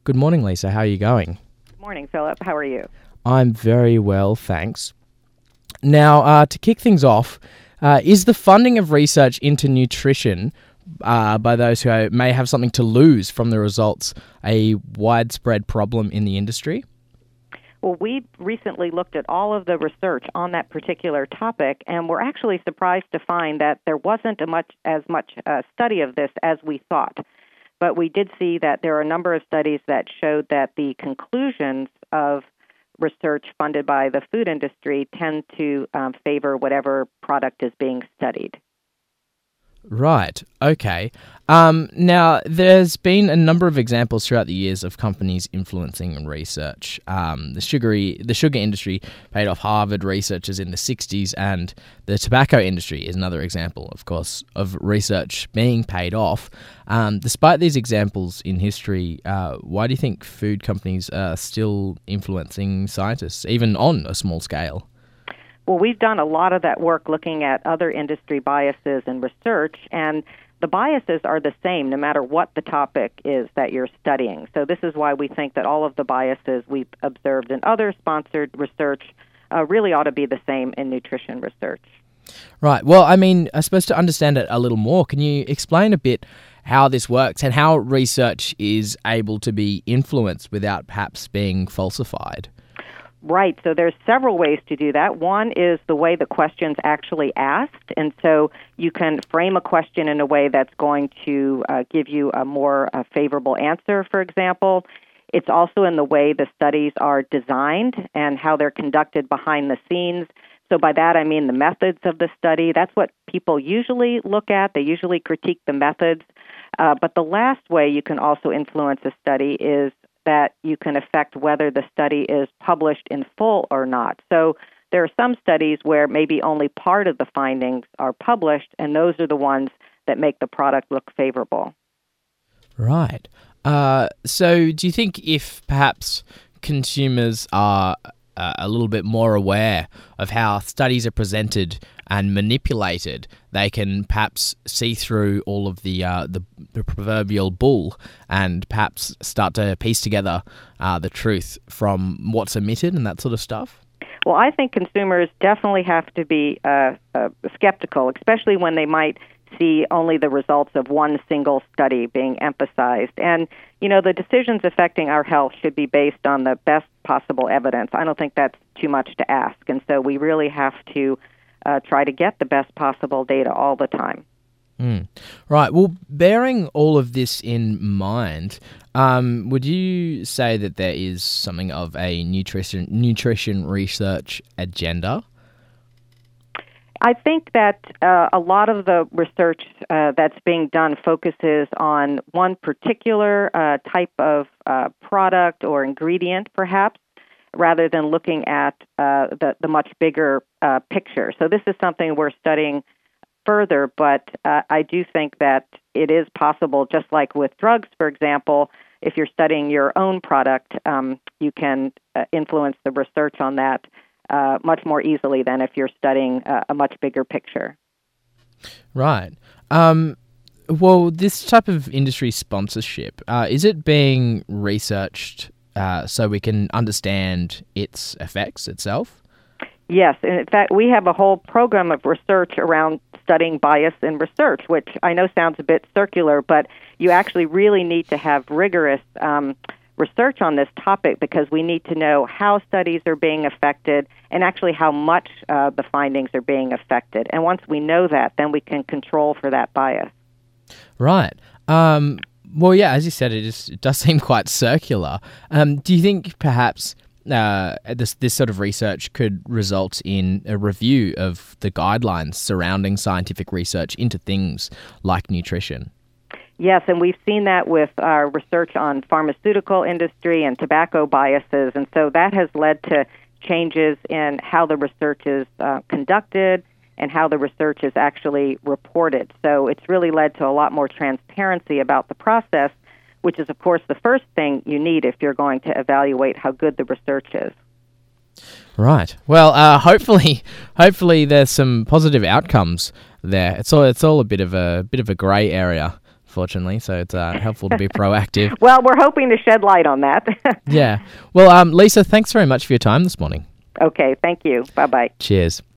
Good morning, Lisa. How are you going? Good morning, Philip. How are you? I'm very well, thanks. Now, to kick things off, is the funding of research into nutrition by those who may have something to lose from the results a widespread problem in the industry? Well, we recently looked at all of the research on that particular topic, and we're actually surprised to find that there wasn't as much study of this as we thought. But we did see that there are a number of studies that showed that the conclusions of research funded by the food industry tend to favor whatever product is being studied. Right. Okay. Now, there's been a number of examples throughout the years of companies influencing research. The sugar industry paid off Harvard researchers in the 60s, and the tobacco industry is another example, of course, of research being paid off. Despite these examples in history, why do you think food companies are still influencing scientists, even on a small scale? Well, we've done a lot of that work looking at other industry biases and research, and the biases are the same no matter what the topic is that you're studying. So this is why we think that all of the biases we've observed in other sponsored research really ought to be the same in nutrition research. Right. Well, I suppose to understand it a little more, can you explain a bit how this works and how research is able to be influenced without perhaps being falsified? Right. So there's several ways to do that. One is the way the question's actually asked. And so you can frame a question in a way that's going to give you a more favorable answer, for example. It's also in the way the studies are designed and how they're conducted behind the scenes. So by that, I mean the methods of the study. That's what people usually look at. They usually critique the methods. But the last way you can also influence a study is that you can affect whether the study is published in full or not. So there are some studies where maybe only part of the findings are published, and those are the ones that make the product look favorable. Right. So do you think if perhaps consumers are a little bit more aware of how studies are presented and manipulated, they can perhaps see through all of the proverbial bull and perhaps start to piece together the truth from what's omitted and that sort of stuff? Well, I think consumers definitely have to be skeptical, especially when they might see only the results of one single study being emphasized. And, the decisions affecting our health should be based on the best possible evidence. I don't think that's too much to ask. And so we really have to try to get the best possible data all the time. Right. Well, bearing all of this in mind, would you say that there is something of a nutrition research agenda? I think that a lot of the research that's being done focuses on one particular type of product or ingredient, perhaps, rather than looking at the much bigger picture. So this is something we're studying further, but I do think that it is possible, just like with drugs, for example, if you're studying your own product, you can influence the research on that much more easily than if you're studying a much bigger picture. Right. Well, this type of industry sponsorship, is it being researched so we can understand its effects itself? Yes. In fact, we have a whole program of research around studying bias in research, which I know sounds a bit circular, but you actually really need to have rigorous research on this topic because we need to know how studies are being affected and actually how much the findings are being affected. And once we know that, then we can control for that bias. Right. Well, yeah, as you said, it does seem quite circular. Do you think perhaps this sort of research could result in a review of the guidelines surrounding scientific research into things like nutrition? Yes, and we've seen that with our research on pharmaceutical industry and tobacco biases, and so that has led to changes in how the research is conducted and how the research is actually reported. So it's really led to a lot more transparency about the process, which is, of course, the first thing you need if you're going to evaluate how good the research is. Right. Well, hopefully there's some positive outcomes there. It's all a bit of a grey area fortunately, so it's helpful to be proactive. Well, we're hoping to shed light on that. Yeah. Well, Lisa, thanks very much for your time this morning. Okay, thank you. Bye-bye. Cheers.